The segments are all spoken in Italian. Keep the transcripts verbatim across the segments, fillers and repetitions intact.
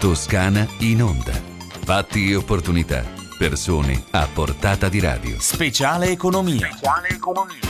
Toscana in onda. Fatti e opportunità. Persone a portata di radio. Speciale economia. Speciale economia.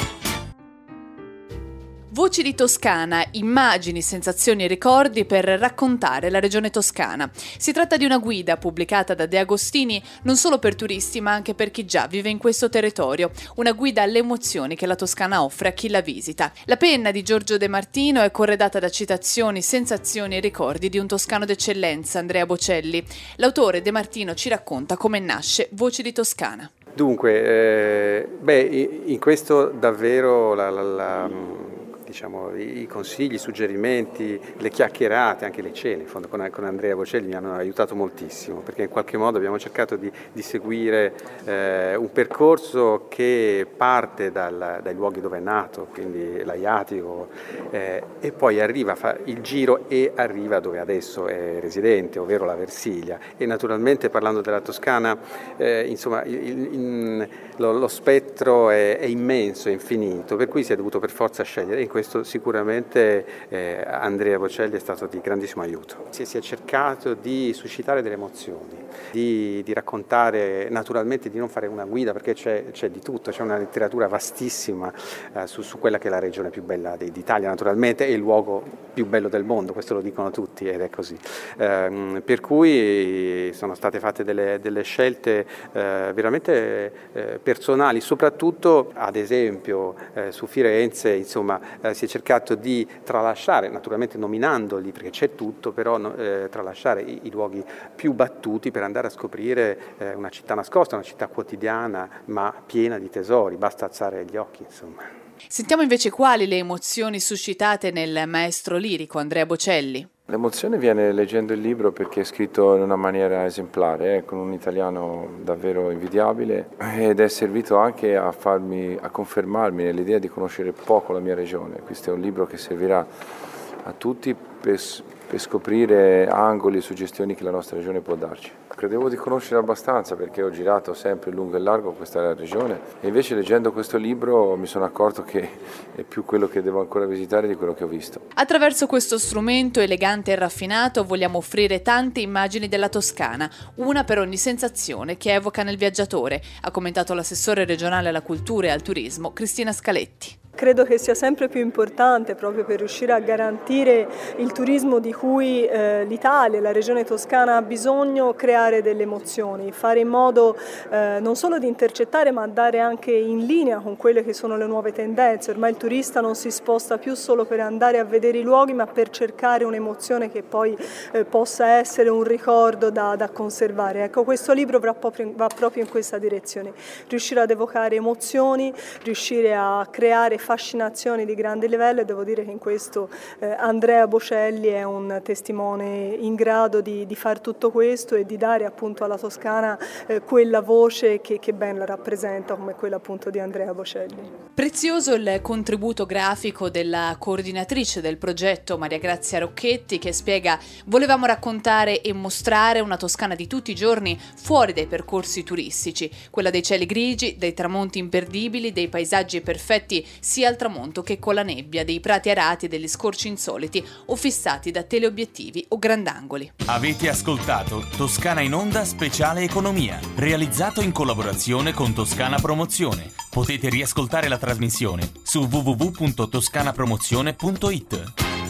Voci di Toscana, immagini, sensazioni e ricordi per raccontare la regione toscana. Si tratta di una guida pubblicata da De Agostini non solo per turisti ma anche per chi già vive in questo territorio. Una guida alle emozioni che la Toscana offre a chi la visita. La penna di Giorgio De Martino è corredata da citazioni, sensazioni e ricordi di un toscano d'eccellenza, Andrea Bocelli. L'autore De Martino ci racconta come nasce Voci di Toscana. Dunque, eh, beh, in questo davvero la... la, la Diciamo, i consigli, i suggerimenti, le chiacchierate, anche le cene, in fondo con, con Andrea Bocelli mi hanno aiutato moltissimo, perché in qualche modo abbiamo cercato di, di seguire eh, un percorso che parte dal, dai luoghi dove è nato, quindi l'Aiatico, eh, e poi arriva, fa il giro e arriva dove adesso è residente, ovvero la Versilia. E naturalmente, parlando della Toscana, eh, insomma, il, il, lo, lo spettro è, è immenso, è infinito, per cui si è dovuto per forza scegliere. In questo sicuramente eh, Andrea Bocelli è stato di grandissimo aiuto. Si, si è cercato di suscitare delle emozioni, di, di raccontare, naturalmente di non fare una guida, perché c'è, c'è di tutto, c'è una letteratura vastissima eh, su, su quella che è la regione più bella d'Italia, naturalmente, e il luogo più bello del mondo, questo lo dicono tutti ed è così. Eh, per cui sono state fatte delle, delle scelte eh, veramente eh, personali, soprattutto ad esempio eh, su Firenze, insomma, eh, si è cercato di tralasciare, naturalmente nominandoli perché c'è tutto, però no, eh, tralasciare i, i luoghi più battuti per andare a scoprire eh, una città nascosta, una città quotidiana ma piena di tesori, basta alzare gli occhi, insomma. Sentiamo invece quali le emozioni suscitate nel maestro lirico Andrea Bocelli. L'emozione viene leggendo il libro perché è scritto in una maniera esemplare, eh, con un italiano davvero invidiabile, ed è servito anche a farmi, a confermarmi nell'idea di conoscere poco la mia regione. Questo è un libro che servirà a tutti per, per scoprire angoli e suggestioni che la nostra regione può darci. Credevo di conoscere abbastanza perché ho girato sempre lungo e largo questa regione e invece leggendo questo libro mi sono accorto che è più quello che devo ancora visitare di quello che ho visto. Attraverso questo strumento elegante e raffinato vogliamo offrire tante immagini della Toscana, una per ogni sensazione che evoca nel viaggiatore, ha commentato l'assessore regionale alla cultura e al turismo Cristina Scaletti. Credo che sia sempre più importante, proprio per riuscire a garantire il turismo di cui eh, l'Italia, la regione toscana ha bisogno, creare delle emozioni, fare in modo eh, non solo di intercettare ma andare anche in linea con quelle che sono le nuove tendenze. Ormai il turista non si sposta più solo per andare a vedere i luoghi ma per cercare un'emozione che poi eh, possa essere un ricordo da, da conservare. Ecco, questo libro va proprio, va proprio in questa direzione, riuscire ad evocare emozioni, riuscire a creare fascinazioni di grande livello, e devo dire che in questo eh, Andrea Bocelli è un testimone in grado di, di fare tutto questo e di dare appunto alla Toscana eh, quella voce che, che ben la rappresenta, come quella appunto di Andrea Bocelli. Prezioso il contributo grafico della coordinatrice del progetto Maria Grazia Rocchetti, che spiega: volevamo raccontare e mostrare una Toscana di tutti i giorni fuori dai percorsi turistici, quella dei cieli grigi, dei tramonti imperdibili, dei paesaggi perfetti sia al tramonto che con la nebbia, dei prati arati e degli scorci insoliti o fissati da teleobiettivi o grandangoli. Avete ascoltato Toscana in onda Speciale Economia, realizzato in collaborazione con Toscana Promozione. Potete riascoltare la trasmissione su w w w punto toscana promozione punto i t.